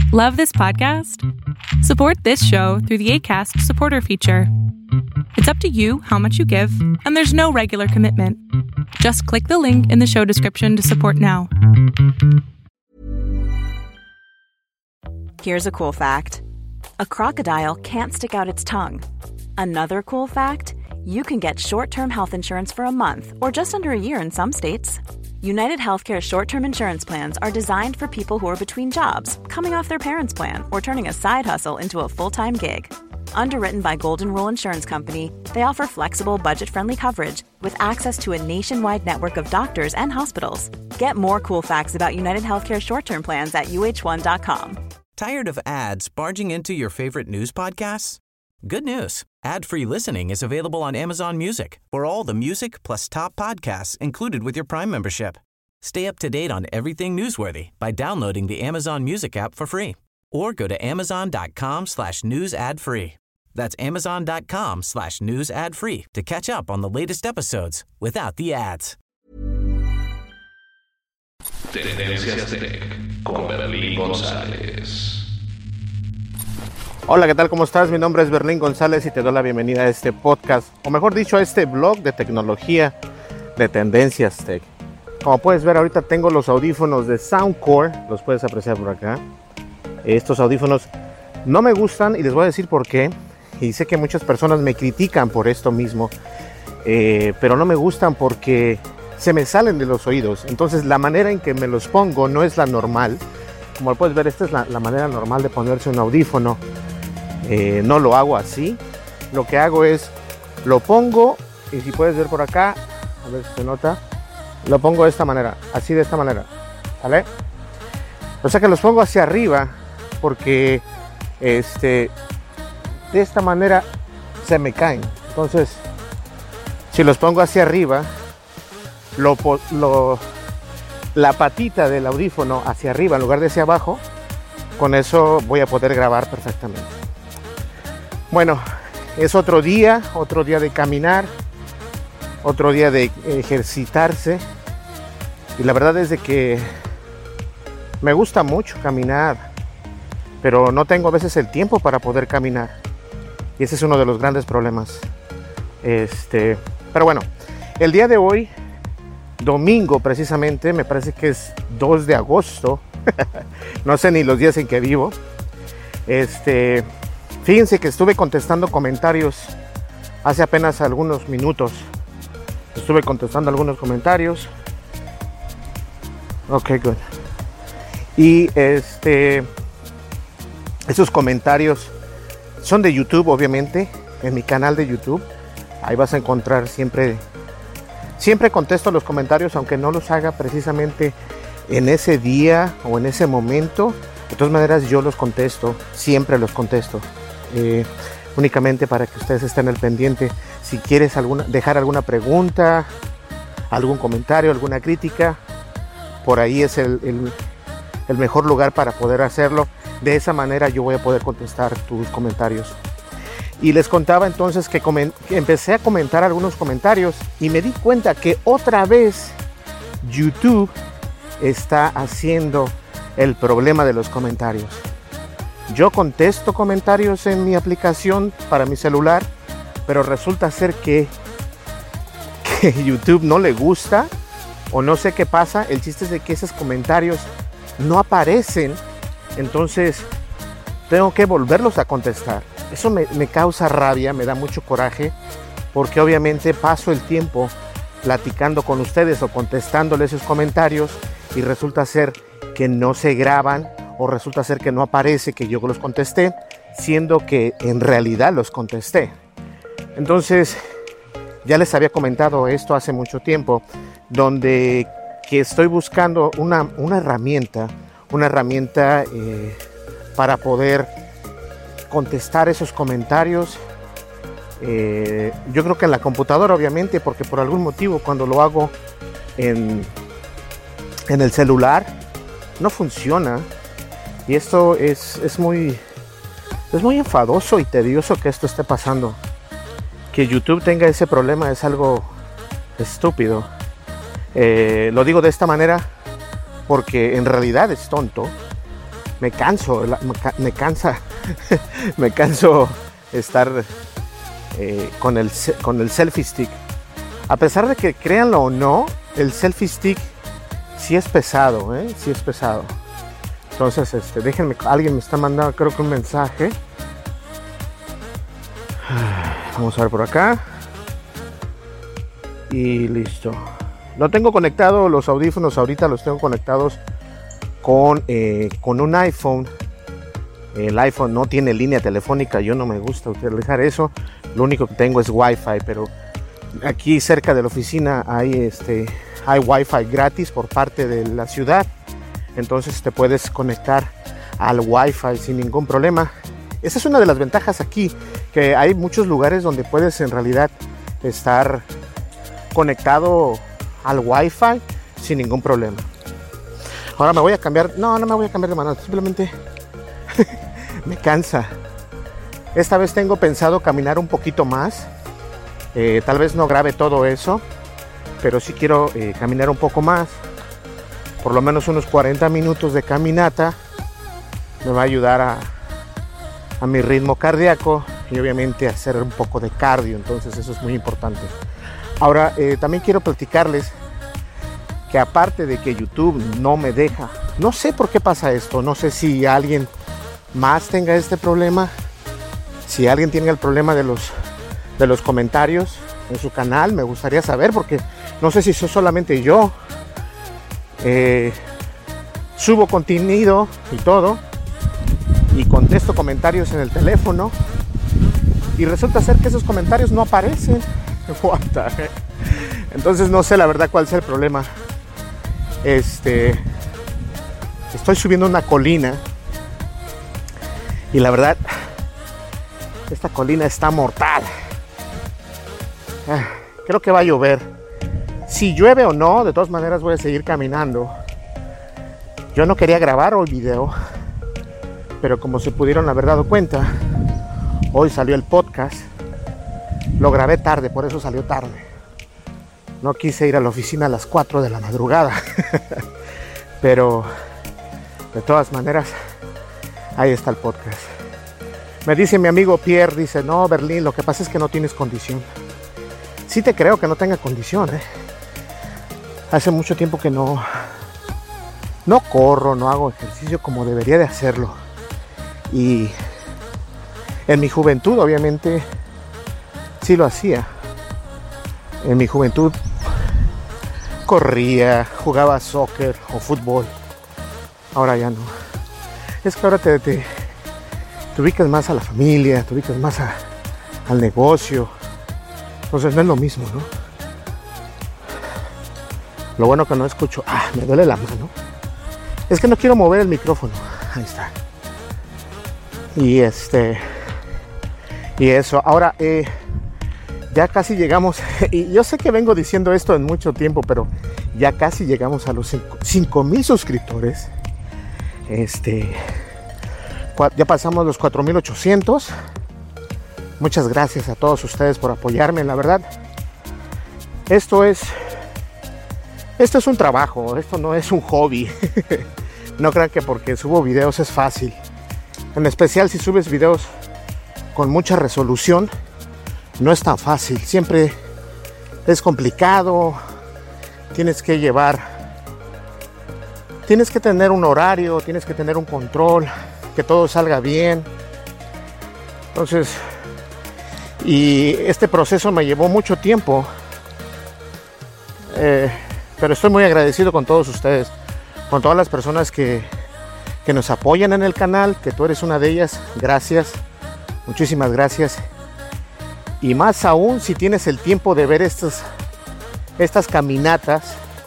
Love this podcast? Support this show through the Acast supporter feature. It's up to you how much you give, and there's no regular commitment. Just click the link in the show description to support now. Here's a cool fact. A crocodile can't stick out its tongue. Another cool fact, you can get short-term health insurance for a month or just under a year in some states. United Healthcare short-term insurance plans are designed for people who are between jobs, coming off their parents' plan, or turning a side hustle into a full-time gig. Underwritten by Golden Rule Insurance Company, they offer flexible, budget-friendly coverage with access to a nationwide network of doctors and hospitals. Get more cool facts about United Healthcare short-term plans at uh1.com. Tired of ads barging into your favorite news podcasts? Good news. Ad-free listening is available on Amazon Music for all the music plus top podcasts included with your Prime membership. Stay up to date on everything newsworthy by downloading the Amazon Music app for free or go to amazon.com/news ad free. That's amazon.com/news ad free to catch up on the latest episodes without the ads. Tendencias Tech con Berlín González. Hola, ¿qué tal? ¿Cómo estás? Mi nombre es Berlín González y te doy la bienvenida a este podcast, o mejor dicho, a este blog de tecnología de Tendencias Tech. Como puedes ver, ahorita tengo los audífonos de Soundcore, los puedes apreciar por acá. Estos audífonos no me gustan y les voy a decir por qué. Y sé que muchas personas me critican por esto mismo, pero no me gustan porque se me salen de los oídos. Entonces la manera en que me los pongo no es la normal. Como puedes ver, esta es la manera normal de ponerse un audífono. No lo hago así. Lo que hago es, lo pongo, y si puedes ver por acá, a ver si se nota, lo pongo de esta manera, así de esta manera, ¿vale? O sea que los pongo hacia arriba, porque de esta manera se me caen. Entonces, si los pongo hacia arriba, la patita del audífono hacia arriba en lugar de hacia abajo, con eso voy a poder grabar perfectamente. Bueno, es otro día de caminar, otro día de ejercitarse, y la verdad es de que me gusta mucho caminar, pero no tengo a veces el tiempo para poder caminar, y ese es uno de los grandes problemas. Pero bueno, el día de hoy, domingo precisamente, me parece que es 2 de agosto, no sé ni los días en que vivo. Fíjense que estuve contestando comentarios hace apenas algunos minutos. Estuve contestando algunos comentarios. Ok, good. Y esos comentarios son de YouTube, obviamente, en mi canal de YouTube. Ahí vas a encontrar siempre contesto los comentarios, aunque no los haga precisamente en ese día o en ese momento. De todas maneras, yo los contesto, siempre los contesto. Únicamente para que ustedes estén al pendiente. Si quieres dejar alguna pregunta, algún comentario, alguna crítica, por ahí es el mejor lugar para poder hacerlo. De esa manera yo voy a poder contestar tus comentarios. Y les contaba entonces que empecé a comentar algunos comentarios y me di cuenta que otra vez YouTube está haciendo el problema de los comentarios. Yo contesto comentarios en mi aplicación para mi celular, pero resulta ser que YouTube no le gusta, o no sé qué pasa. El chiste es de que esos comentarios no aparecen, entonces tengo que volverlos a contestar. Eso me causa rabia, me da mucho coraje, porque obviamente paso el tiempo platicando con ustedes o contestándoles esos comentarios y resulta ser que no se graban, o resulta ser que no aparece que yo los contesté, siendo que en realidad los contesté. Entonces, ya les había comentado esto hace mucho tiempo, donde que estoy buscando una herramienta para poder contestar esos comentarios. Yo creo que en la computadora, obviamente, porque por algún motivo cuando lo hago en el celular no funciona. Y esto es muy enfadoso y tedioso que esto esté pasando. Que YouTube tenga ese problema es algo estúpido. Lo digo de esta manera porque en realidad es tonto. me canso me canso estar con el selfie stick. A pesar de que créanlo o no, el selfie stick sí es pesado, sí es pesado. Entonces, déjenme, alguien me está mandando, creo que un mensaje. Vamos a ver por acá. Y listo. Lo tengo conectado, los audífonos ahorita los tengo conectados con un iPhone. El iPhone no tiene línea telefónica, yo no me gusta utilizar eso. Lo único que tengo es Wi-Fi, pero aquí cerca de la oficina hay Wi-Fi gratis por parte de la ciudad. Entonces te puedes conectar al Wi-Fi sin ningún problema. Esa es una de las ventajas aquí, que hay muchos lugares donde puedes en realidad estar conectado al Wi-Fi sin ningún problema. Ahora me voy a cambiar, no me voy a cambiar de mano, simplemente me cansa. Esta vez tengo pensado caminar un poquito más. Tal vez no grabe todo eso, pero sí quiero caminar un poco más. Por lo menos unos 40 minutos de caminata me va a ayudar a mi ritmo cardíaco y obviamente a hacer un poco de cardio. Entonces eso es muy importante. Ahora también quiero platicarles que aparte de que YouTube no me deja, no sé por qué pasa esto, no sé si alguien más tenga este problema, si alguien tiene el problema de los comentarios en su canal, me gustaría saber, porque no sé si soy solamente yo. Subo contenido y todo y contesto comentarios en el teléfono y resulta ser que esos comentarios no aparecen. What the heck? Entonces no sé la verdad cuál es el problema. Estoy subiendo una colina y la verdad esta colina está mortal. Creo que va a llover. Si llueve o no, de todas maneras voy a seguir caminando. Yo no quería grabar hoy video, pero como se pudieron haber dado cuenta, hoy salió el podcast. Lo grabé tarde, por eso salió tarde. No quise ir a la oficina a las 4 de la madrugada. Pero de todas maneras, ahí está el podcast. Me dice mi amigo Pierre, dice, no, Berlín, lo que pasa es que no tienes condición. Sí te creo que no tenga condición, Hace mucho tiempo que no corro, no hago ejercicio como debería de hacerlo. Y en mi juventud, obviamente, sí lo hacía. En mi juventud corría, jugaba soccer o fútbol. Ahora ya no. Es que ahora te ubicas más a la familia, te ubicas más al negocio. Entonces no es lo mismo, ¿no? Lo bueno que no escucho. Me duele la mano. Es que no quiero mover el micrófono. Ahí está. Y eso. Ahora, ya casi llegamos. Y yo sé que vengo diciendo esto en mucho tiempo, pero ya casi llegamos a los 5,000 suscriptores. Ya pasamos los 4,800. Muchas gracias a todos ustedes por apoyarme, la verdad. Esto es un trabajo, esto no es un hobby. No crean que porque subo videos es fácil. En especial si subes videos con mucha resolución, no es tan fácil. Siempre es complicado. Tienes que tener un horario, tienes que tener un control, que todo salga bien. Entonces, y este proceso me llevó mucho tiempo. Pero estoy muy agradecido con todos ustedes, con todas las personas que nos apoyan en el canal, que tú eres una de ellas. Gracias, muchísimas gracias. Y más aún si tienes el tiempo de ver estas caminatas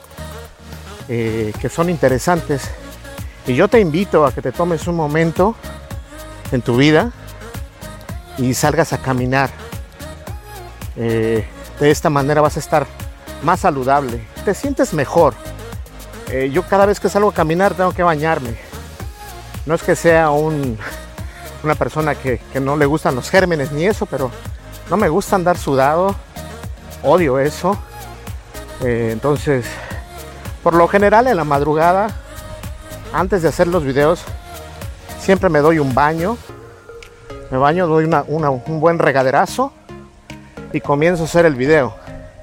que son interesantes. Y yo te invito a que te tomes un momento en tu vida y salgas a caminar. De esta manera vas a estar más saludable, te sientes mejor. Yo cada vez que salgo a caminar tengo que bañarme. No es que sea una persona que no le gustan los gérmenes ni eso, pero no me gusta andar sudado, odio eso. Entonces, por lo general en la madrugada, antes de hacer los videos, siempre me doy un baño. Me baño, doy un buen regaderazo y comienzo a hacer el video.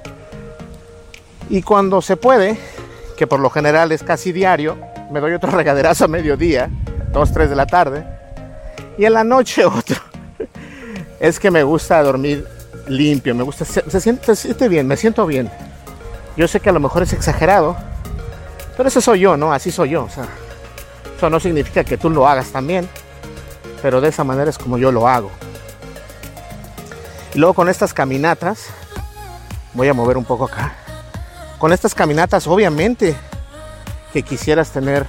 Y cuando se puede, que por lo general es casi diario, me doy otro regaderazo a mediodía, 2, 3 de la tarde. Y en la noche otro. Es que me gusta dormir limpio, me gusta, se siente bien, me siento bien. Yo sé que a lo mejor es exagerado, pero ese soy yo, ¿no? Así soy yo. O sea, eso no significa que tú lo hagas también, pero de esa manera es como yo lo hago. Y luego con estas caminatas, voy a mover un poco acá. Con estas caminatas, obviamente que quisieras tener,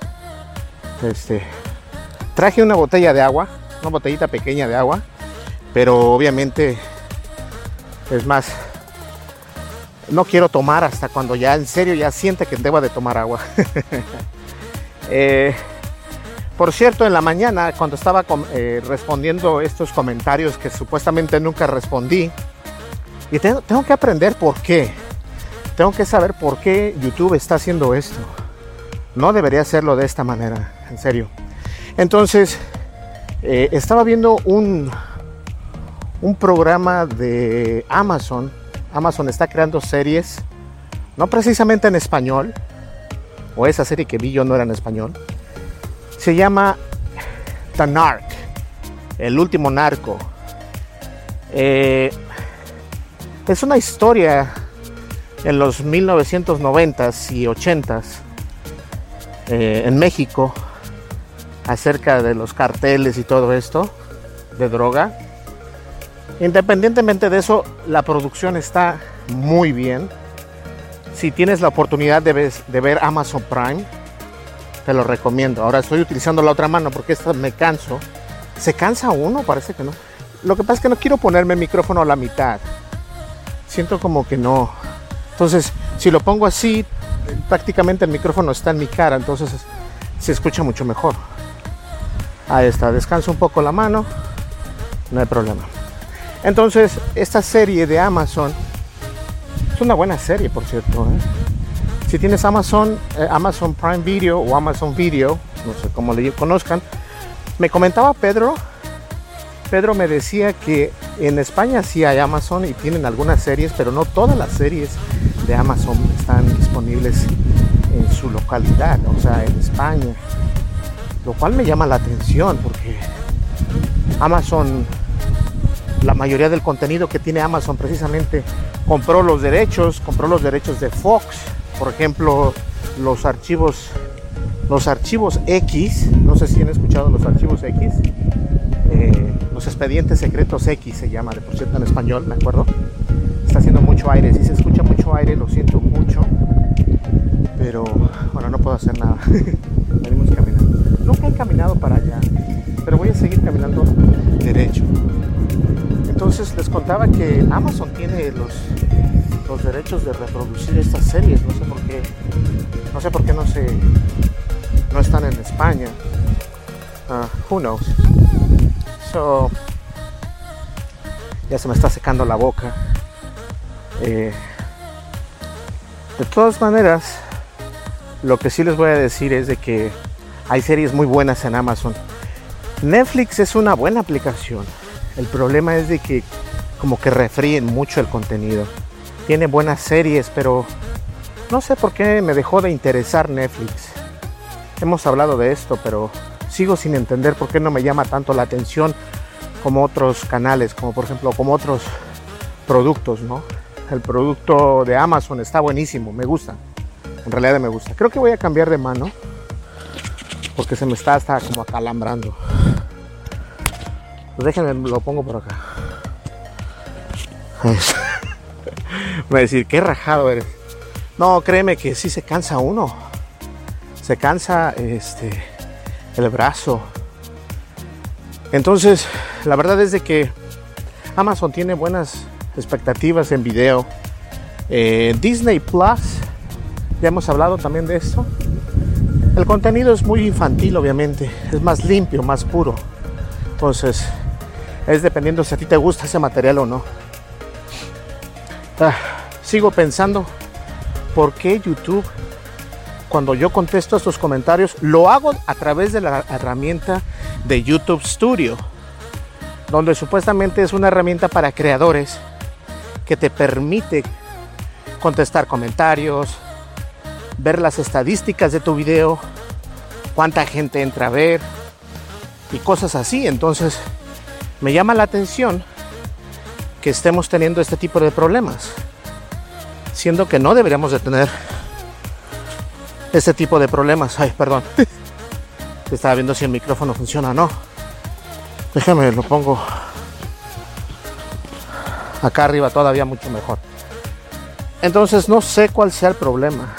traje una botella de agua, una botellita pequeña de agua, pero obviamente es más, no quiero tomar hasta cuando ya en serio ya siente que deba de tomar agua. Por cierto, en la mañana cuando estaba respondiendo estos comentarios que supuestamente nunca respondí, y tengo que aprender por qué. Tengo que saber por qué YouTube está haciendo esto. No debería hacerlo de esta manera, en serio. Entonces, estaba viendo un programa de Amazon. Amazon está creando series, no precisamente en español, o esa serie que vi yo no era en español. Se llama The Narc, el último narco. Es una historia en los 1990s y 80s en México acerca de los carteles y todo esto de droga. Independientemente de eso, la producción está muy bien. Si tienes la oportunidad de ver Amazon Prime, te lo recomiendo. Ahora estoy utilizando la otra mano porque esta me canso. ¿Se cansa uno? Parece que no. Lo que pasa es que no quiero ponerme el micrófono a la mitad. Siento como que no. Entonces, si lo pongo así, prácticamente el micrófono está en mi cara, entonces se escucha mucho mejor. Ahí está, descanso un poco la mano, no hay problema. Entonces, esta serie de Amazon es una buena serie, por cierto, ¿eh? Si tienes Amazon Prime Video o Amazon Video, no sé cómo le conozcan, me comentaba Pedro me decía que en España sí hay Amazon y tienen algunas series, pero no todas las series de Amazon están disponibles en su localidad, o sea, en España. Lo cual me llama la atención porque Amazon, la mayoría del contenido que tiene Amazon precisamente compró los derechos de Fox. Por ejemplo, los archivos X, no sé si han escuchado los archivos X, los expedientes secretos X se llama, por cierto en español, me acuerdo. Está haciendo mucho aire, si se escucha mucho aire lo siento mucho, pero bueno, no puedo hacer nada. Venimos caminando, nunca he caminado para allá, pero voy a seguir caminando derecho. Entonces les contaba que Amazon tiene los derechos de reproducir estas series, no sé por qué no están en España. Who knows. So, ya se me está secando la boca. De todas maneras, lo que sí les voy a decir es de que hay series muy buenas en Amazon. Netflix es una buena aplicación. El problema es de que como que refríen mucho el contenido. Tiene buenas series, pero no sé por qué me dejó de interesar Netflix. Hemos hablado de esto, pero sigo sin entender por qué no me llama tanto la atención como otros canales, como por ejemplo, como otros productos, ¿no? El producto de Amazon está buenísimo, me gusta. En realidad me gusta. Creo que voy a cambiar de mano porque se me está hasta como acalambrando. Pues déjenme, lo pongo por acá. Voy a decir, qué rajado eres. No, créeme que sí se cansa uno. Se cansa el brazo. Entonces, la verdad es de que Amazon tiene buenas expectativas en video. Disney Plus, ya hemos hablado también de esto. El contenido es muy infantil, obviamente. Es más limpio, más puro. Entonces, es dependiendo si a ti te gusta ese material o no. Sigo pensando por qué YouTube, cuando yo contesto estos comentarios, lo hago a través de la herramienta de YouTube Studio, donde supuestamente es una herramienta para creadores que te permite contestar comentarios, ver las estadísticas de tu video, cuánta gente entra a ver y cosas así. Entonces me llama la atención que estemos teniendo este tipo de problemas, siendo que no deberíamos de tener este tipo de problemas. Ay, perdón. Estaba viendo si el micrófono funciona o no. Déjame, lo pongo acá arriba, todavía mucho mejor. Entonces no sé cuál sea el problema.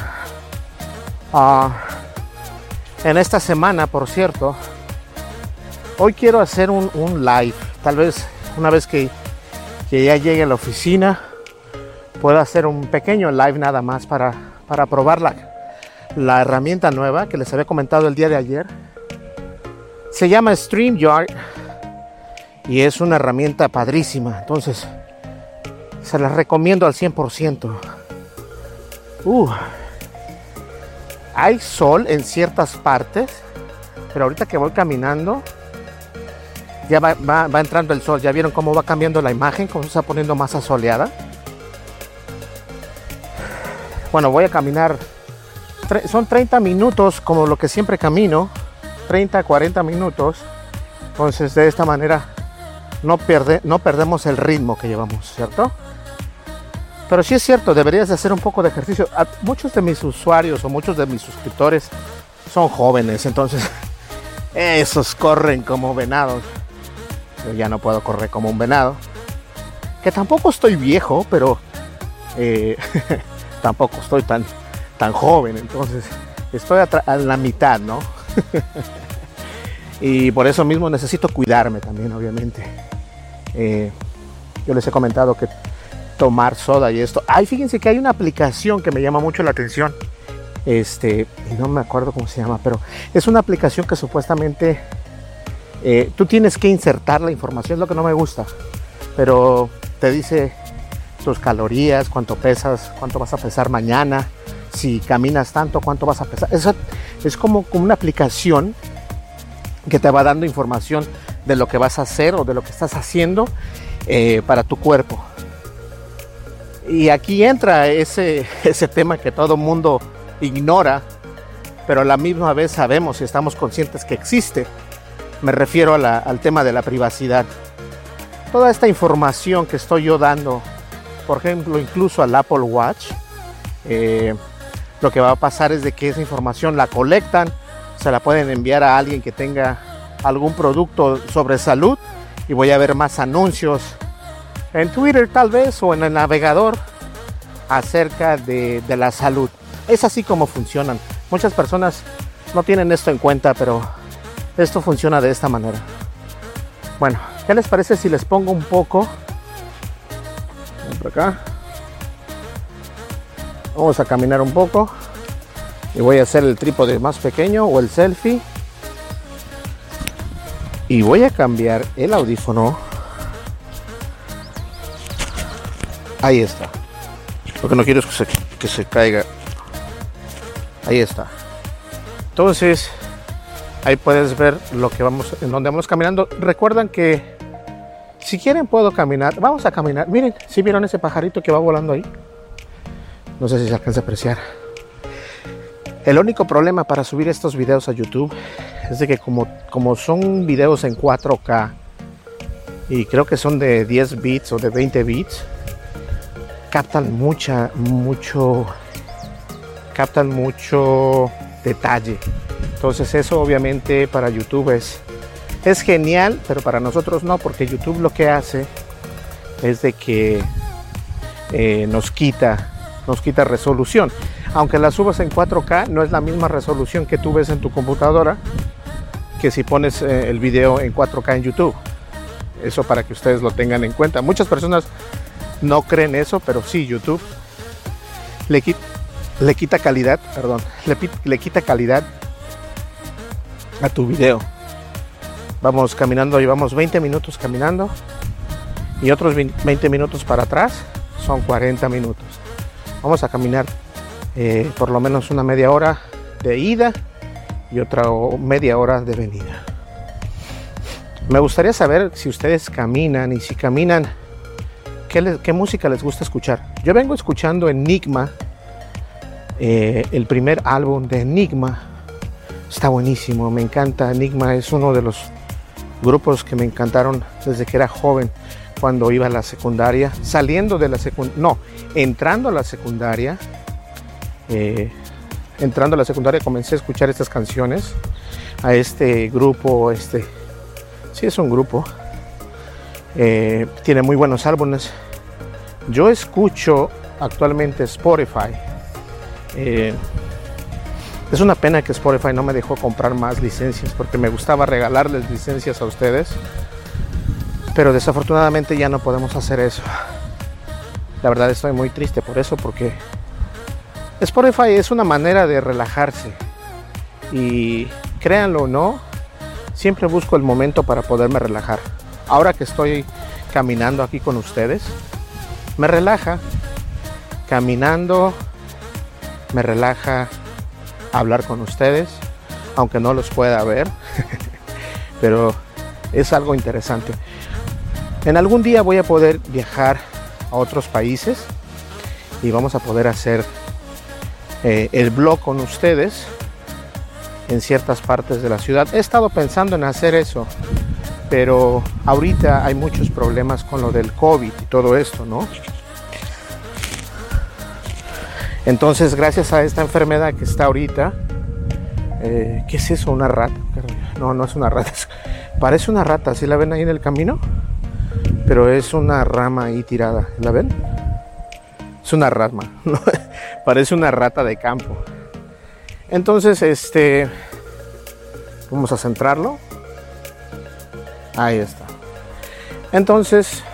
En esta semana, por cierto, hoy quiero hacer un live. Tal vez una vez que ya llegue a la oficina pueda hacer un pequeño live nada más para probar la herramienta nueva que les había comentado el día de ayer. Se llama StreamYard y es una herramienta padrísima. Entonces se las recomiendo al 100%. Hay sol en ciertas partes, pero ahorita que voy caminando ya va entrando el sol. ¿Ya vieron cómo va cambiando la imagen? Cómo se está poniendo más asoleada. Bueno, voy a caminar. Son 30 minutos como lo que siempre camino. 30, 40 minutos. Entonces de esta manera no perdemos el ritmo que llevamos, ¿cierto? Pero sí es cierto, deberías de hacer un poco de ejercicio. Muchos de mis usuarios o muchos de mis suscriptores son jóvenes, entonces esos corren como venados. Yo ya no puedo correr como un venado. Que tampoco estoy viejo, pero tampoco estoy tan joven. Entonces estoy a la mitad, ¿no? Y por eso mismo necesito cuidarme también, obviamente. Yo les he comentado que tomar soda y esto. Fíjense que hay una aplicación que me llama mucho la atención. Y no me acuerdo cómo se llama, pero es una aplicación que supuestamente tú tienes que insertar la información, es lo que no me gusta. Pero te dice tus calorías, cuánto pesas, cuánto vas a pesar mañana, si caminas tanto, cuánto vas a pesar. Eso es como una aplicación que te va dando información de lo que vas a hacer o de lo que estás haciendo para tu cuerpo. Y aquí entra ese tema que todo mundo ignora, pero a la misma vez sabemos y estamos conscientes que existe. Me refiero al tema de la privacidad. Toda esta información que estoy yo dando, por ejemplo, incluso al Apple Watch, lo que va a pasar es de que esa información la colectan, se la pueden enviar a alguien que tenga algún producto sobre salud y voy a ver más anuncios en Twitter tal vez o en el navegador acerca de la salud. Es así como funcionan. Muchas personas no tienen esto en cuenta, pero esto funciona de esta manera. Bueno, ¿qué les parece si les pongo un poco? Ven por acá. Vamos a caminar un poco y voy a hacer el trípode más pequeño o el selfie y voy a cambiar el audífono. Ahí está. Lo que no quiero es que se caiga. Ahí está. Entonces ahí puedes ver en donde vamos caminando. Recuerdan que si quieren puedo caminar. Vamos a caminar. Miren, ¿sí vieron ese pajarito que va volando ahí? No sé si se alcanza a apreciar. El único problema para subir estos videos a YouTube es de que como son videos en 4K y creo que son de 10 bits o de 20 bits, captan mucho detalle. Entonces eso obviamente para YouTube es genial, pero para nosotros no, porque YouTube lo que hace es de que nos quita resolución. Aunque la subas en 4K, no es la misma resolución que tú ves en tu computadora que si pones el video en 4K en YouTube. Eso para que ustedes lo tengan en cuenta. Muchas personas no creen eso, pero sí, YouTube le quita calidad a tu video. Vamos caminando, llevamos 20 minutos caminando y otros 20 minutos para atrás son 40 minutos. Vamos a caminar por lo menos una media hora de ida y otra media hora de venida. Me gustaría saber si ustedes caminan y si caminan, ¿qué música les gusta escuchar? Yo vengo escuchando Enigma, el primer álbum de Enigma. Está buenísimo, me encanta. Enigma es uno de los grupos que me encantaron desde que era joven, cuando iba a la secundaria, entrando a la secundaria. Entrando a la secundaria comencé a escuchar estas canciones, a este grupo, sí es un grupo, tiene muy buenos álbumes. Yo escucho actualmente Spotify. Es una pena que Spotify no me dejó comprar más licencias, porque me gustaba regalarles licencias a ustedes, pero desafortunadamente ya no podemos hacer eso. La verdad estoy muy triste por eso, porque Spotify es una manera de relajarse, y créanlo o no, siempre busco el momento para poderme relajar. Ahora que estoy caminando aquí con ustedes, me relaja. Caminando me relaja hablar con ustedes, aunque no los pueda ver, pero es algo interesante. En algún día voy a poder viajar a otros países y vamos a poder hacer el blog con ustedes en ciertas partes de la ciudad. He estado pensando en hacer eso, pero ahorita hay muchos problemas con lo del COVID y todo esto, ¿no? Entonces, gracias a esta enfermedad que está ahorita, ¿qué es eso? ¿Una rata? No, no es una rata, parece una rata. ¿Sí la ven ahí en el camino? Pero es una rama ahí tirada, ¿la ven? Es una rama, ¿no? Parece una rata de campo. Entonces, vamos a centrarlo. Ahí está. Entonces,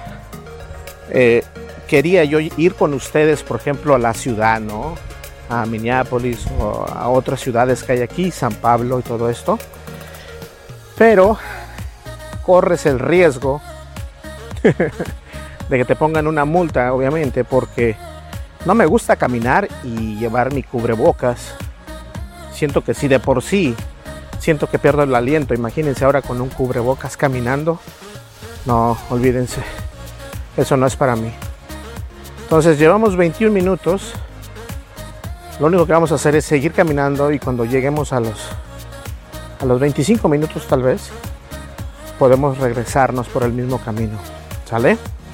quería yo ir con ustedes, por ejemplo, a la ciudad, ¿no? A Minneapolis o a otras ciudades que hay aquí, San Pablo y todo esto. Pero corres el riesgo de que te pongan una multa, obviamente, porque no me gusta caminar y llevar mi cubrebocas. Siento que si de por sí siento que pierdo el aliento, imagínense ahora con un cubrebocas caminando. No, olvídense, eso no es para mí. Entonces llevamos 21 minutos. Lo único que vamos a hacer es seguir caminando, y cuando lleguemos a los 25 minutos tal vez, podemos regresarnos por el mismo camino. ¿Sale?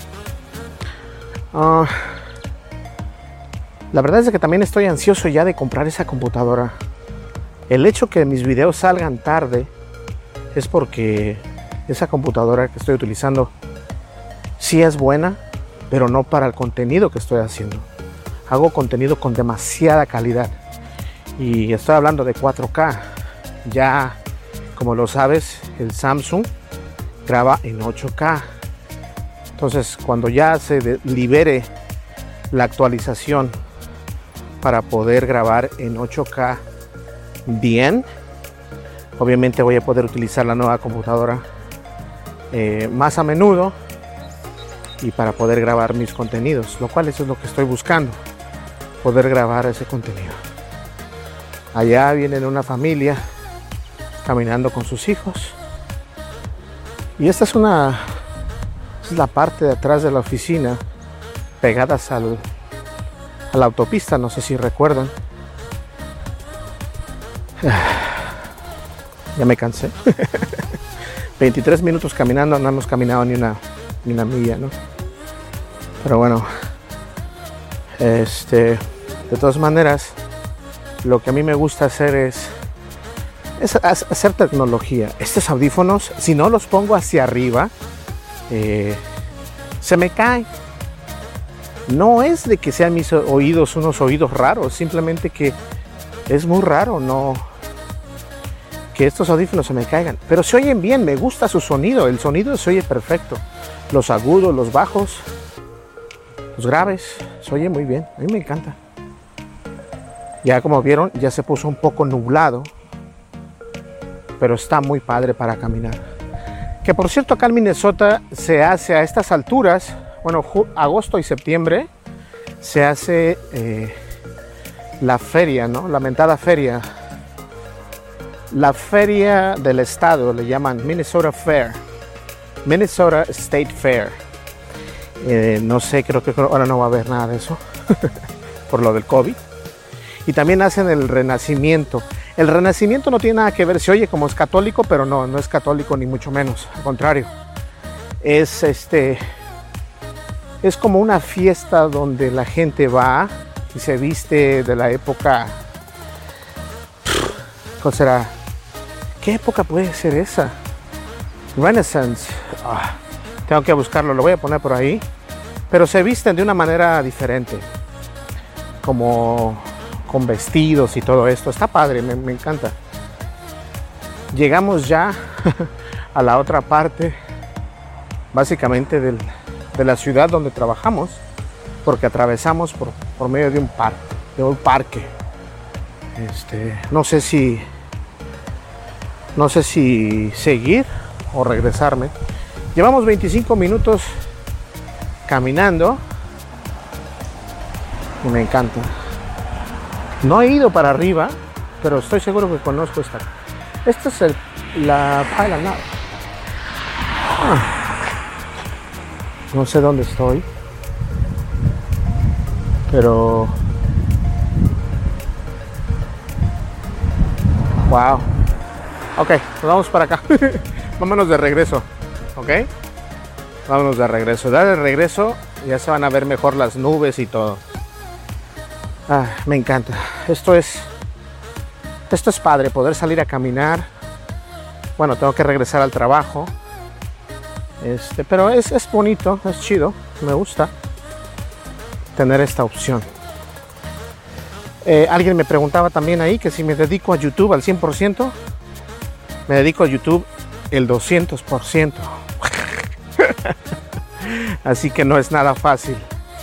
La verdad es que también estoy ansioso ya de comprar esa computadora. El hecho que mis videos salgan tarde es porque esa computadora que estoy utilizando sí es buena, pero no para el contenido que estoy haciendo. Hago contenido con demasiada calidad, y estoy hablando de 4K. Ya, como lo sabes, el Samsung graba en 8K. Entonces, cuando ya se libere la actualización para poder grabar en 8K bien, obviamente voy a poder utilizar la nueva computadora más a menudo, y para poder grabar mis contenidos, lo cual eso es lo que estoy buscando, poder grabar ese contenido. Allá viene una familia caminando con sus hijos, y esta es la parte de atrás de la oficina, pegadas a la autopista, no sé si recuerdan. Ya me cansé. 23 minutos caminando, no hemos caminado ni una milla, ¿no? Pero bueno, de todas maneras, lo que a mí me gusta hacer es hacer tecnología. Estos audífonos, si no los pongo hacia arriba, se me caen. No es de que sean mis oídos unos oídos raros, simplemente que es muy raro que estos audífonos se me caigan. Pero se oyen bien, me gusta su sonido. El sonido se oye perfecto. Los agudos, los bajos, los graves, se oye muy bien. A mí me encanta. Ya como vieron, ya se puso un poco nublado, pero está muy padre para caminar. Que por cierto, acá en Minnesota se hace a estas alturas, bueno, agosto y septiembre, se hace la feria, ¿no? La mentada feria. La feria del estado, le llaman Minnesota Fair. Minnesota State Fair. No sé, creo que ahora no va a haber nada de eso por lo del COVID. Y también hacen el Renacimiento. El Renacimiento no tiene nada que ver, se oye como es católico, pero no es católico ni mucho menos, al contrario. Es como una fiesta donde la gente va y se viste de la época. ¿Cuál será? ¿Qué época puede ser esa? Renaissance. Tengo que buscarlo, lo voy a poner por ahí. Pero se visten de una manera diferente, como con vestidos y todo esto. Está padre, me encanta. Llegamos ya a la otra parte, básicamente de la ciudad donde trabajamos, porque atravesamos por medio de un parque. No sé si seguir o regresarme. Llevamos 25 minutos caminando y me encanta. No he ido para arriba, pero estoy seguro que conozco esta. Esta es la Pilot Knob. No sé dónde estoy, pero wow. Ok, pues vamos para acá. Vámonos de regreso. Ok, vámonos de regreso. De regreso ya se van a ver mejor las nubes y todo. Me encanta. Esto es padre, poder salir a caminar. Bueno, tengo que regresar al trabajo. Pero es bonito, es chido. Me gusta tener esta opción. Alguien me preguntaba también ahí que si me dedico a YouTube al 100%. Me dedico a YouTube el 200%. Así que no es nada fácil.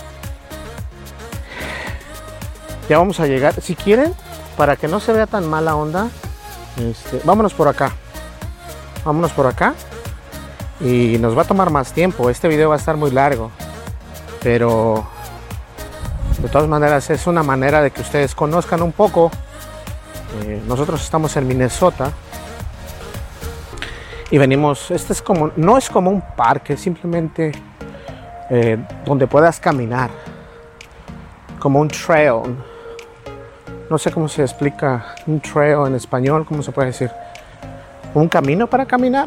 Ya vamos a llegar. Si quieren, para que no se vea tan mala onda, vámonos por acá. Vámonos por acá. Y nos va a tomar más tiempo. Este video va a estar muy largo. Pero de todas maneras es una manera de que ustedes conozcan un poco. Nosotros estamos en Minnesota. Y venimos, no es como un parque, simplemente donde puedas caminar. Como un trail. No sé cómo se explica un trail en español, ¿cómo se puede decir? Un camino para caminar.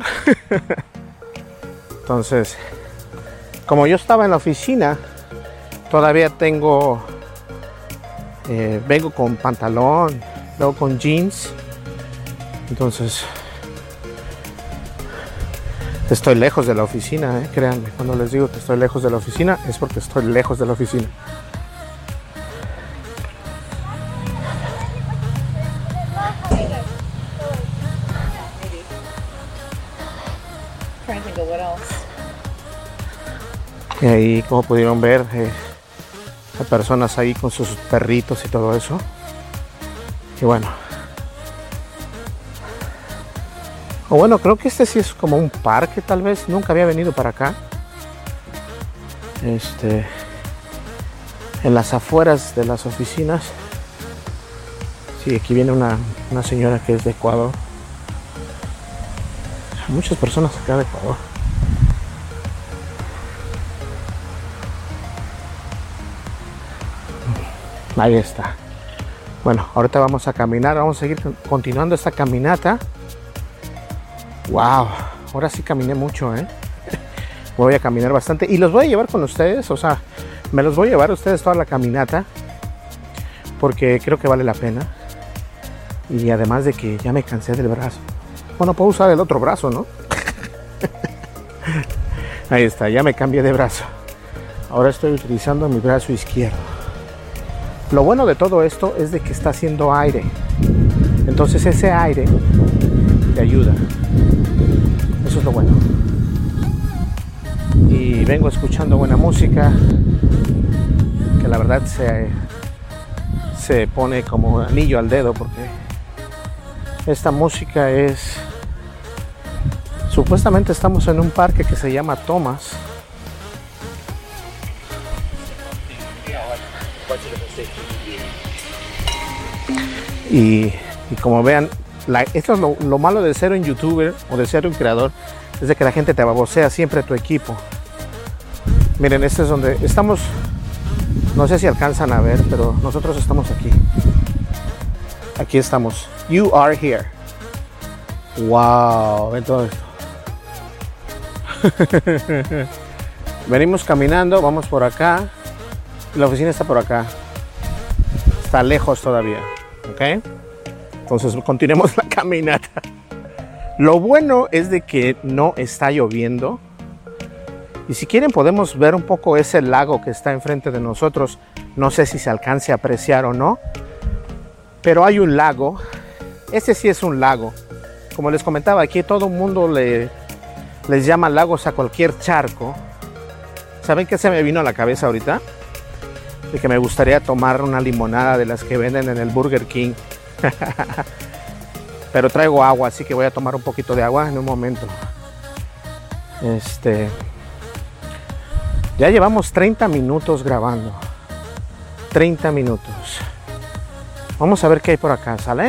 Entonces, como yo estaba en la oficina, todavía vengo con pantalón, vengo con jeans. Entonces, estoy lejos de la oficina, créanme. Cuando les digo que estoy lejos de la oficina, es porque estoy lejos de la oficina. Y ahí, como pudieron ver, hay personas ahí con sus perritos y todo eso. Y bueno. O bueno, creo que este sí es como un parque, tal vez. Nunca había venido para acá. En las afueras de las oficinas. Sí, aquí viene una señora que es de Ecuador. Hay muchas personas acá de Ecuador. Ahí está. Bueno, ahorita vamos a caminar. Vamos a seguir continuando esta caminata. Wow, ahora sí caminé mucho, Voy a caminar bastante y los voy a llevar con ustedes, o sea, me los voy a llevar a ustedes toda la caminata porque creo que vale la pena. Y además de que ya me cansé del brazo. Bueno, puedo usar el otro brazo, ¿no? Ahí está, ya me cambié de brazo. Ahora estoy utilizando mi brazo izquierdo. Lo bueno de todo esto es de que está haciendo aire. Entonces ese aire te ayuda. Eso es lo bueno. Y vengo escuchando buena música, que la verdad se pone como anillo al dedo, porque esta música es... Supuestamente estamos en un parque que se llama Thomas. Y como vean, esto es lo malo de ser un youtuber o de ser un creador. es de que la gente te babosea siempre tu equipo. Miren, este es donde estamos. No sé si alcanzan a ver, pero nosotros estamos aquí. Aquí estamos. You are here. Wow, ven todo esto. Venimos caminando, vamos por acá. La oficina está por acá. Está lejos todavía, ¿ok? Entonces continuemos la caminata. Lo bueno es de que no está lloviendo. Y si quieren podemos ver un poco ese lago que está enfrente de nosotros. No sé si se alcance a apreciar o no. Pero hay un lago. Este sí es un lago. Como les comentaba, aquí todo el mundo les llama lagos a cualquier charco. ¿Saben qué se me vino a la cabeza ahorita? De que me gustaría tomar una limonada de las que venden en el Burger King. Pero traigo agua, así que voy a tomar un poquito de agua en un momento. Ya llevamos 30 minutos grabando. 30 minutos. Vamos a ver qué hay por acá, ¿sale?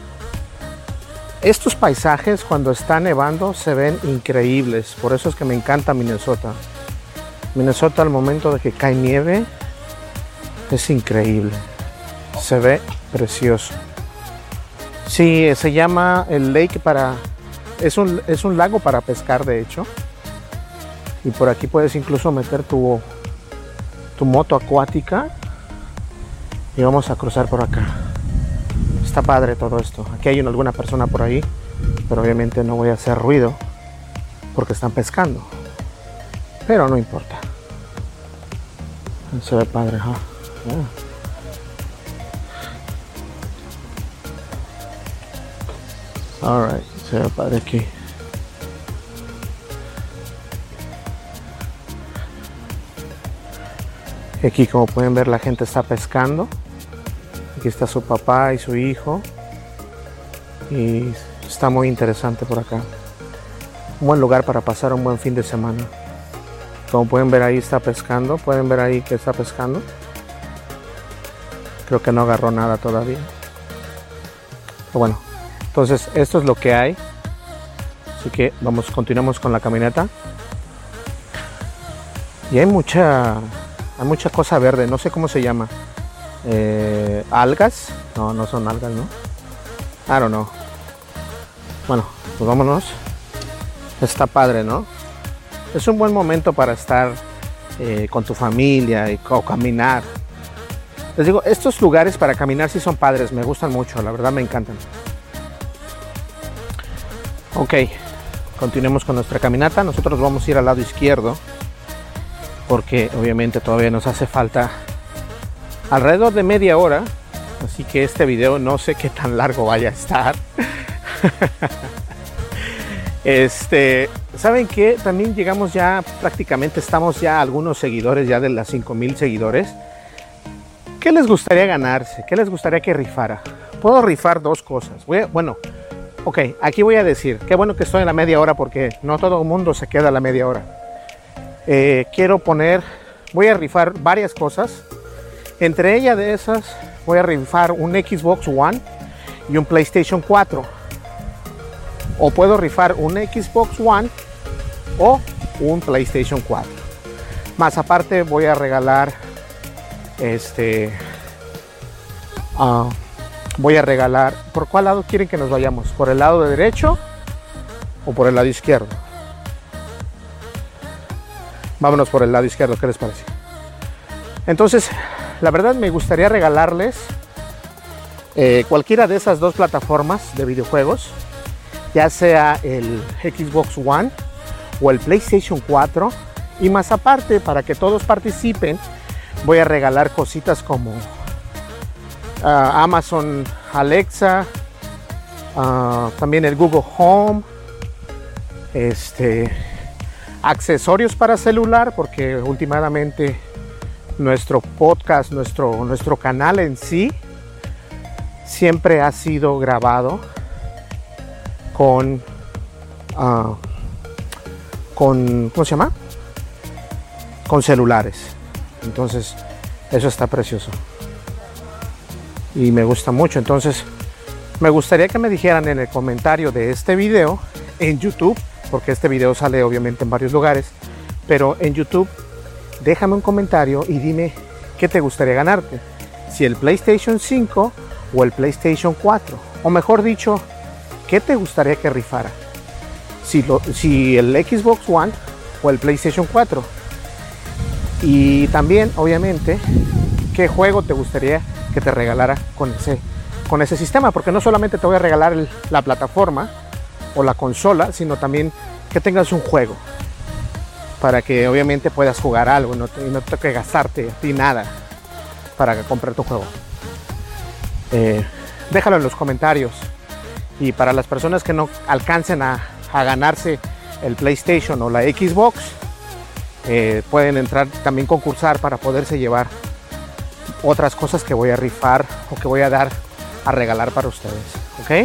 Estos paisajes cuando está nevando se ven increíbles. Por eso es que me encanta Minnesota. Minnesota al momento de que cae nieve es increíble. Se ve precioso. Sí, se llama el lake para... Es un lago para pescar, de hecho. Y por aquí puedes incluso meter tu moto acuática. Y vamos a cruzar por acá. Está padre todo esto. Aquí hay alguna persona por ahí. Pero obviamente no voy a hacer ruido. Porque están pescando. Pero no importa. Se ve padre, ¿eh? Alright, se ve padre aquí. Aquí, como pueden ver, la gente está pescando. Aquí está su papá y su hijo. Y está muy interesante por acá. Un buen lugar para pasar un buen fin de semana. Como pueden ver, ahí está pescando. Pueden ver ahí que está pescando. Creo que no agarró nada todavía. Pero bueno, entonces esto es lo que hay. Así que continuamos con la caminata. Y hay mucha cosa verde. No sé cómo se llama. ¿Algas? No son algas, ¿no? I don't know. Bueno, pues vámonos. Está padre, ¿no? Es un buen momento para estar con tu familia o caminar. Les digo, estos lugares para caminar sí son padres, me gustan mucho, la verdad me encantan. Ok, continuemos con nuestra caminata. Nosotros vamos a ir al lado izquierdo porque obviamente todavía nos hace falta alrededor de media hora. Así que este video no sé qué tan largo vaya a estar. ¿Saben qué? También llegamos ya, prácticamente estamos ya algunos seguidores ya de las 5,000 seguidores. ¿Qué les gustaría ganarse? ¿Qué les gustaría que rifara? Puedo rifar dos cosas. Ok, aquí voy a decir, qué bueno que estoy en la media hora porque no todo el mundo se queda a la media hora. Voy a rifar varias cosas. Entre ellas de esas, voy a rifar un Xbox One y un PlayStation 4. O puedo rifar un Xbox One o un PlayStation 4. Más aparte voy a regalar voy a regalar. ¿Por cuál lado quieren que nos vayamos? ¿Por el lado de derecho o por el lado izquierdo? Vámonos por el lado izquierdo, ¿qué les parece? Entonces, la verdad me gustaría regalarles cualquiera de esas dos plataformas de videojuegos, ya sea el Xbox One o el PlayStation 4. Y más aparte, para que todos participen, voy a regalar cositas como Amazon Alexa, también el Google Home, accesorios para celular, porque últimamente nuestro podcast, nuestro canal en sí, siempre ha sido grabado con ¿cómo se llama? Con celulares. Entonces eso está precioso y me gusta mucho. Entonces me gustaría que me dijeran en el comentario de este video en YouTube porque este video sale obviamente en varios lugares, pero en YouTube déjame un comentario y dime qué te gustaría ganarte, si el PlayStation 5 o el PlayStation 4, o mejor dicho, qué te gustaría que rifara, si el Xbox One o el PlayStation 4, y también obviamente qué juego te gustaría que te regalara con ese sistema, porque no solamente te voy a regalar la plataforma o la consola, sino también que tengas un juego para que obviamente puedas jugar algo y no tengas que gastarte a ti nada para comprar tu juego. Déjalo en los comentarios, y para las personas que no alcancen a ganarse el PlayStation o la Xbox, pueden entrar también, concursar para poderse llevar otras cosas que voy a rifar o que voy a dar a regalar para ustedes, ¿ok?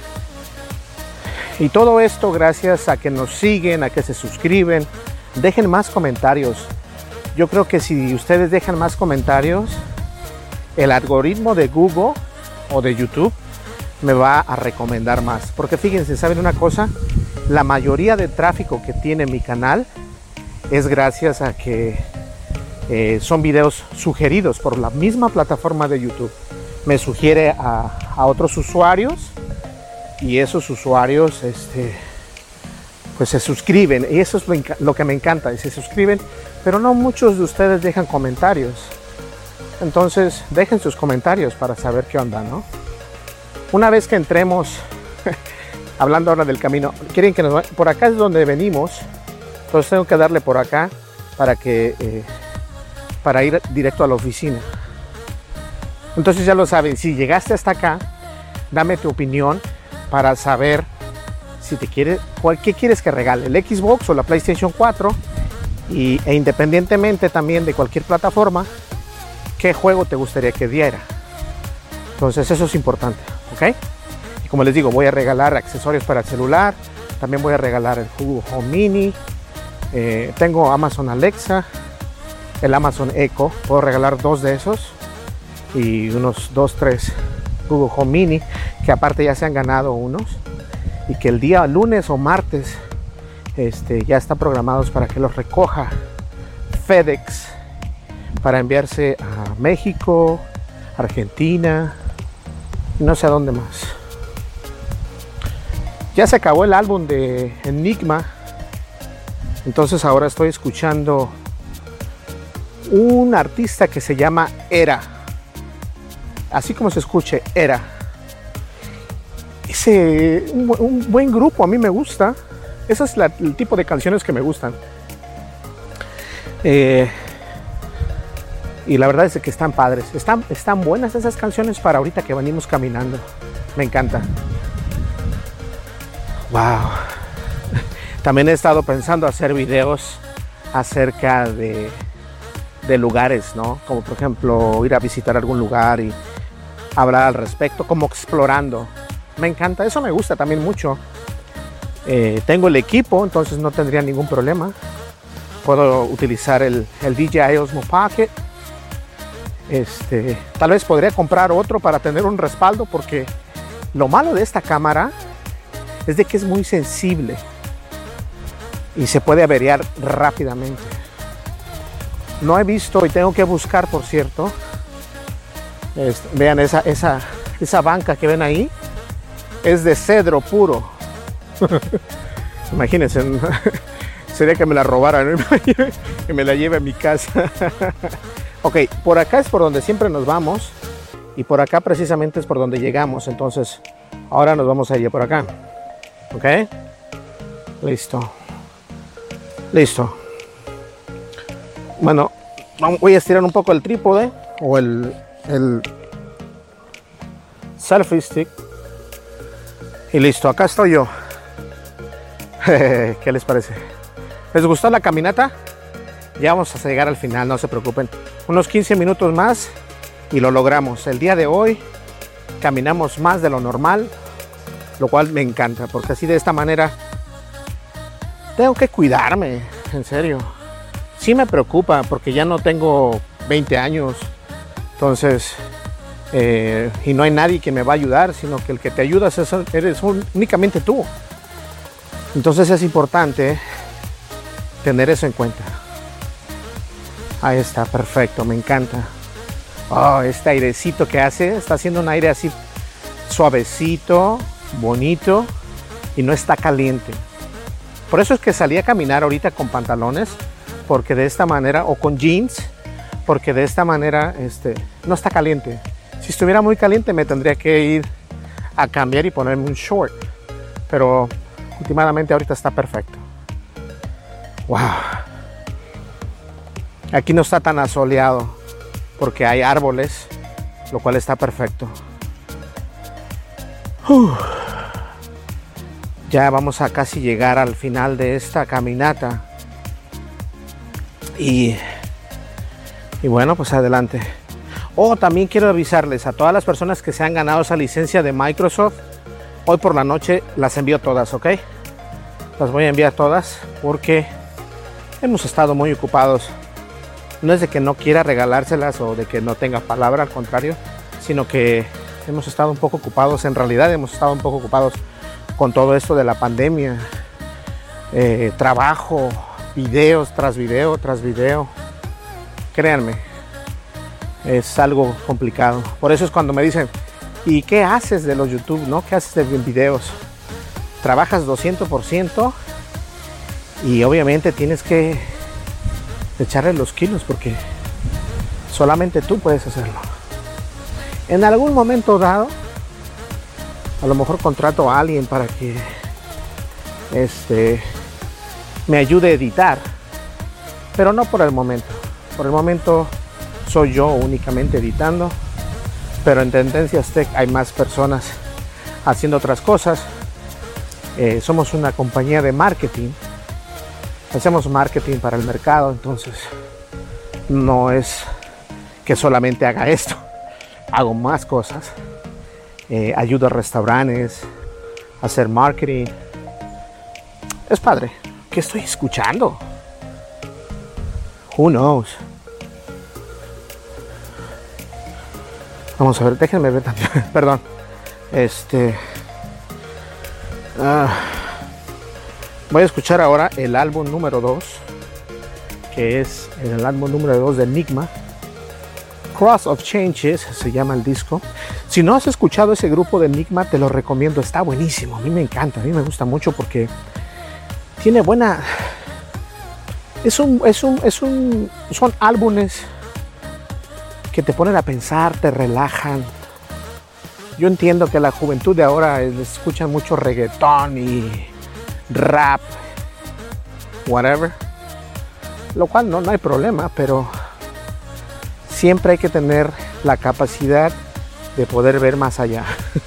Y todo esto gracias a que nos siguen, a que se suscriben, dejen más comentarios. Yo creo que si ustedes dejan más comentarios, el algoritmo de Google o de YouTube me va a recomendar más, porque fíjense, ¿saben una cosa? La mayoría de tráfico que tiene mi canal es gracias a que son videos sugeridos por la misma plataforma de YouTube. Me sugiere a otros usuarios, y esos usuarios pues se suscriben, y eso es lo que me encanta, y se suscriben, pero no muchos de ustedes dejan comentarios. Entonces dejen sus comentarios para saber qué onda, ¿no? Una vez que entremos hablando ahora del camino, quieren que por acá es donde venimos, entonces tengo que darle por acá para ir directo a la oficina. Entonces ya lo saben, si llegaste hasta acá, dame tu opinión para saber si qué quieres que regale, el Xbox o la PlayStation 4, e independientemente también de cualquier plataforma, qué juego te gustaría que diera. Entonces eso es importante, ¿ok? Y como les digo, voy a regalar accesorios para el celular, también voy a regalar el Google Home Mini, tengo Amazon Alexa, el Amazon Echo, puedo regalar 2 de esos, y unos 2-3 Google Home Mini, que aparte ya se han ganado unos, y que el día lunes o martes ya están programados para que los recoja FedEx para enviarse a México, Argentina, no sé a dónde más. Ya se acabó el álbum de Enigma, entonces ahora estoy escuchando un artista que se llama Era, así como se escuche, Era. Es un buen grupo, a mí me gusta. Ese es el tipo de canciones que me gustan. Y la verdad es que están padres, están buenas esas canciones para ahorita que venimos caminando. Me encanta. Wow. También he estado pensando hacer videos acerca de lugares, ¿no? Como por ejemplo ir a visitar algún lugar y hablar al respecto, como explorando. Me encanta, eso me gusta también mucho. Tengo el equipo, entonces no tendría ningún problema. Puedo utilizar el DJI Osmo Pocket. Tal vez podría comprar otro para tener un respaldo, porque lo malo de esta cámara es de que es muy sensible y se puede averiar rápidamente. No he visto, y tengo que buscar, por cierto. Vean esa banca que ven ahí, es de cedro puro. Imagínense, sería que me la robaran, ¿no? Que me la lleve a mi casa. Ok, por acá es por donde siempre nos vamos, y por acá precisamente es por donde llegamos. Entonces ahora nos vamos a ir por acá. Ok, listo. Bueno, voy a estirar un poco el trípode o el selfie stick, y listo, acá estoy yo. ¿Qué les parece? ¿Les gustó la caminata? Ya vamos a llegar al final, no se preocupen. Unos 15 minutos más y lo logramos. El día de hoy caminamos más de lo normal, lo cual me encanta, porque así de esta manera tengo que cuidarme, en serio. Sí me preocupa porque ya no tengo 20 años, entonces, y no hay nadie que me va a ayudar, sino que el que te ayuda eres únicamente tú. Entonces es importante tener eso en cuenta. Ahí está, perfecto, me encanta. Oh, este airecito que hace, está haciendo un aire así suavecito, bonito y no está caliente. Por eso es que salí a caminar ahorita con pantalones, porque de esta manera, o con jeans, porque de esta manera no está caliente. Si estuviera muy caliente me tendría que ir a cambiar y ponerme un short, pero últimamente ahorita está perfecto. Wow. Aquí no está tan asoleado porque hay árboles, lo cual está perfecto. Ya vamos a casi llegar al final de esta caminata. Y bueno, pues adelante. También quiero avisarles a todas las personas que se han ganado esa licencia de Microsoft. Hoy por la noche las envío todas, ¿ok? Las voy a enviar todas porque hemos estado muy ocupados. No es de que no quiera regalárselas o de que no tenga palabra, al contrario, sino que hemos estado un poco ocupados. En realidad hemos estado un poco ocupados con todo esto de la pandemia. Trabajo, videos tras video tras video. Créanme, es algo complicado. Por eso es cuando me dicen, ¿y qué haces de los YouTube, no? ¿Qué haces de videos? Trabajas 200% y obviamente tienes que echarle los kilos porque solamente tú puedes hacerlo. En algún momento dado, a lo mejor contrato a alguien para que me ayude a editar, pero no por el momento. Por el momento soy yo únicamente editando, pero en Tendencias Tech hay más personas haciendo otras cosas. Somos una compañía de marketing, hacemos marketing para el mercado, entonces no es que solamente haga esto, hago más cosas. Ayudo a restaurantes a hacer marketing. Es padre. ¿Qué estoy escuchando? Who knows? Vamos a ver, déjenme ver también. Perdón. Voy a escuchar ahora el álbum número 2, que es el álbum número 2 de Enigma. Cross of Changes se llama el disco. Si no has escuchado ese grupo de Enigma, te lo recomiendo, está buenísimo. A mí me encanta, a mí me gusta mucho porque tiene buena... Son álbumes que te ponen a pensar, te relajan. Yo entiendo que la juventud de ahora escucha mucho reggaetón y rap, whatever, lo cual no hay problema, pero siempre hay que tener la capacidad de poder ver más allá.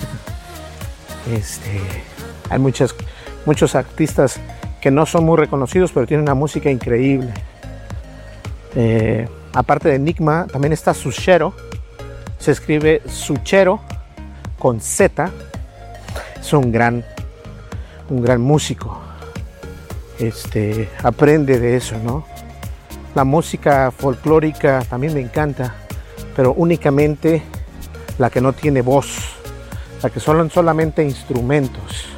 Hay muchos artistas que no son muy reconocidos, pero tienen una música increíble. Aparte de Enigma, también está Suchero. Se escribe Suchero con Z. Es un gran músico. Aprende de eso, ¿no? La música folclórica también me encanta, pero únicamente la que no tiene voz, la que son solamente instrumentos.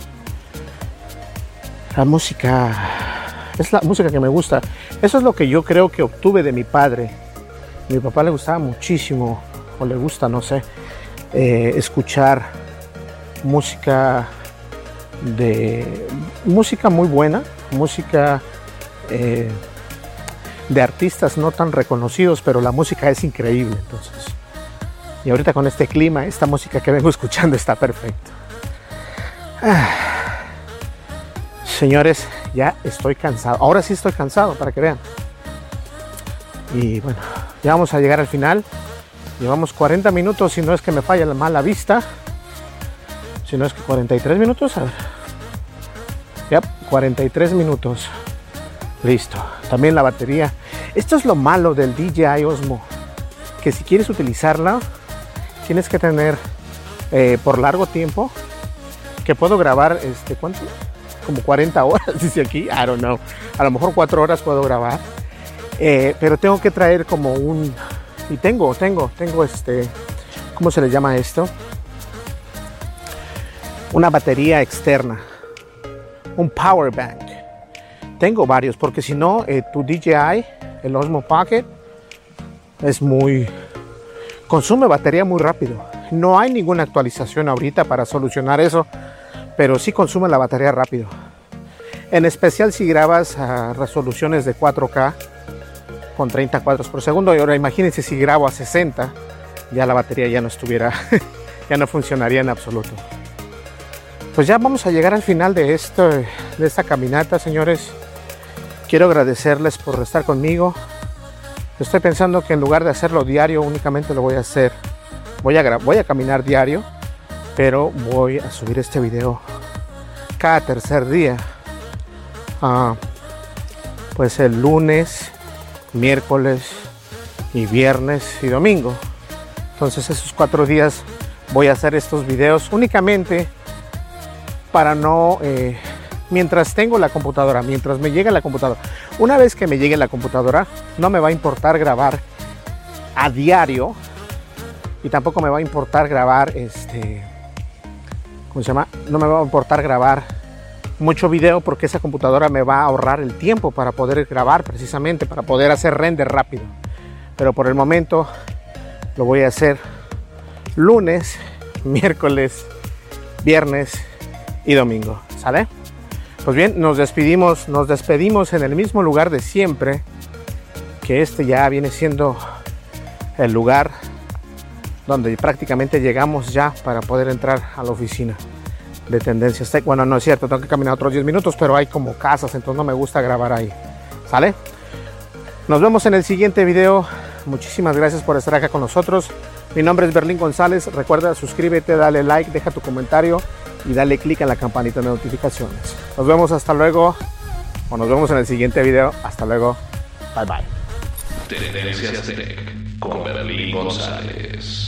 La música es la música que me gusta. Eso es lo que yo creo que obtuve de mi padre. A mi papá le gustaba muchísimo, o le gusta, no sé, escuchar música muy buena, música de artistas no tan reconocidos, pero la música es increíble. Entonces, y ahorita con este clima, esta música que vengo escuchando está perfecta. Señores, ya estoy cansado. Ahora sí estoy cansado, para que vean. Y bueno, ya vamos a llegar al final. Llevamos 40 minutos, si no es que me falla la mala vista. Si no es que 43 minutos. A ver. Ya, 43 minutos. Listo. También la batería. Esto es lo malo del DJI Osmo, que si quieres utilizarla, tienes que tener por largo tiempo, que puedo grabar, ¿cuánto? Como 40 horas, dice aquí. I don't know. A lo mejor 4 horas puedo grabar. Pero tengo que traer como un... Y tengo ¿cómo se le llama esto? Una batería externa. un power bank. Tengo varios porque si no, tu DJI, el Osmo Pocket, consume batería muy rápido. No hay ninguna actualización ahorita para solucionar eso, pero sí consume la batería rápido. En especial si grabas a resoluciones de 4K con 30 cuadros por segundo. Y ahora imagínense si grabo a 60, ya la batería ya no estuviera, ya no funcionaría en absoluto. Pues ya vamos a llegar al final de esta caminata, señores. Quiero agradecerles por estar conmigo. Estoy pensando que en lugar de hacerlo diario, únicamente lo voy a hacer. Voy a caminar diario, pero voy a subir este video cada tercer día. Pues el lunes, miércoles y viernes y domingo. Entonces esos 4 días voy a hacer estos videos únicamente para no... mientras tengo la computadora, mientras me llegue la computadora. Una vez que me llegue la computadora, no me va a importar grabar a diario y tampoco me va a importar grabar no me va a importar grabar mucho video porque esa computadora me va a ahorrar el tiempo para poder grabar, precisamente para poder hacer render rápido. Pero por el momento lo voy a hacer lunes, miércoles, viernes y domingo. ¿Sale? Pues bien, nos despedimos en el mismo lugar de siempre, que ya viene siendo el lugar donde prácticamente llegamos ya para poder entrar a la oficina de Tendencias Tech. Bueno, no es cierto, tengo que caminar otros 10 minutos, pero hay como casas, entonces no me gusta grabar ahí. ¿Sale? Nos vemos en el siguiente video. Muchísimas gracias por estar acá con nosotros. Mi nombre es Berlín González. Recuerda, suscríbete, dale like, deja tu comentario y dale click en la campanita de notificaciones. Nos vemos hasta luego, o nos vemos en el siguiente video. Hasta luego. Bye bye. Tendencias Tech con Berlín González.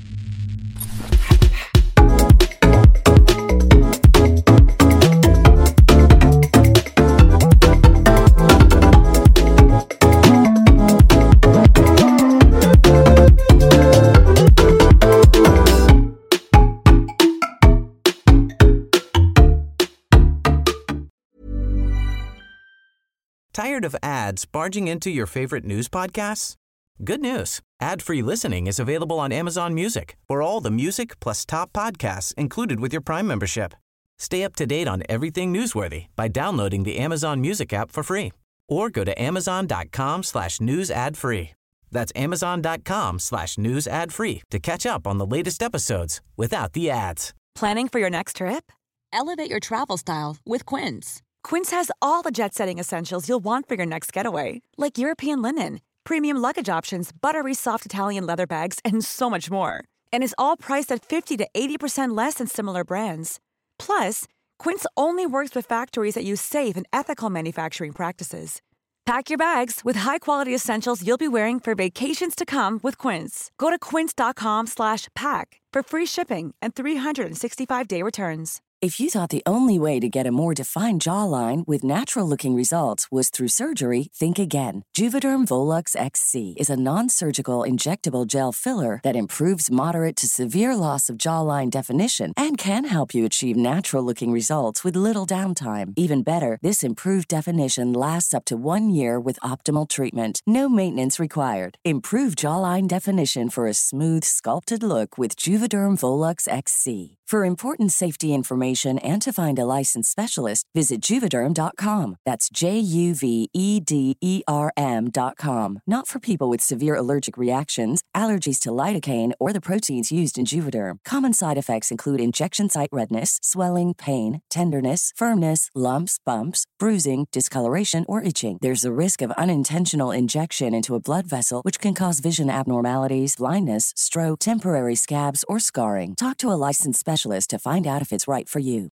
Tired of ads barging into your favorite news podcasts? Good news. Ad-free listening is available on Amazon Music for all the music plus top podcasts included with your Prime membership. Stay up to date on everything newsworthy by downloading the Amazon Music app for free or go to amazon.com/news ad free. That's amazon.com/news ad free to catch up on the latest episodes without the ads. Planning for your next trip? Elevate your travel style with Quince. Quince has all the jet-setting essentials you'll want for your next getaway, like European linen, premium luggage options, buttery soft Italian leather bags, and so much more. And is all priced at 50 to 80% less than similar brands. Plus, Quince only works with factories that use safe and ethical manufacturing practices. Pack your bags with high-quality essentials you'll be wearing for vacations to come with Quince. Go to quince.com/pack for free shipping and 365-day returns. If you thought the only way to get a more defined jawline with natural-looking results was through surgery, think again. Juvederm Volux XC is a non-surgical injectable gel filler that improves moderate to severe loss of jawline definition and can help you achieve natural-looking results with little downtime. Even better, this improved definition lasts up to 1 year with optimal treatment. No maintenance required. Improve jawline definition for a smooth, sculpted look with Juvederm Volux XC. For important safety information and to find a licensed specialist, visit Juvederm.com. That's JUVEDERM.com. Not for people with severe allergic reactions, allergies to lidocaine, or the proteins used in Juvederm. Common side effects include injection site redness, swelling, pain, tenderness, firmness, lumps, bumps, bruising, discoloration, or itching. There's a risk of unintentional injection into a blood vessel, which can cause vision abnormalities, blindness, stroke, temporary scabs, or scarring. Talk to a licensed specialist to find out if it's right for you.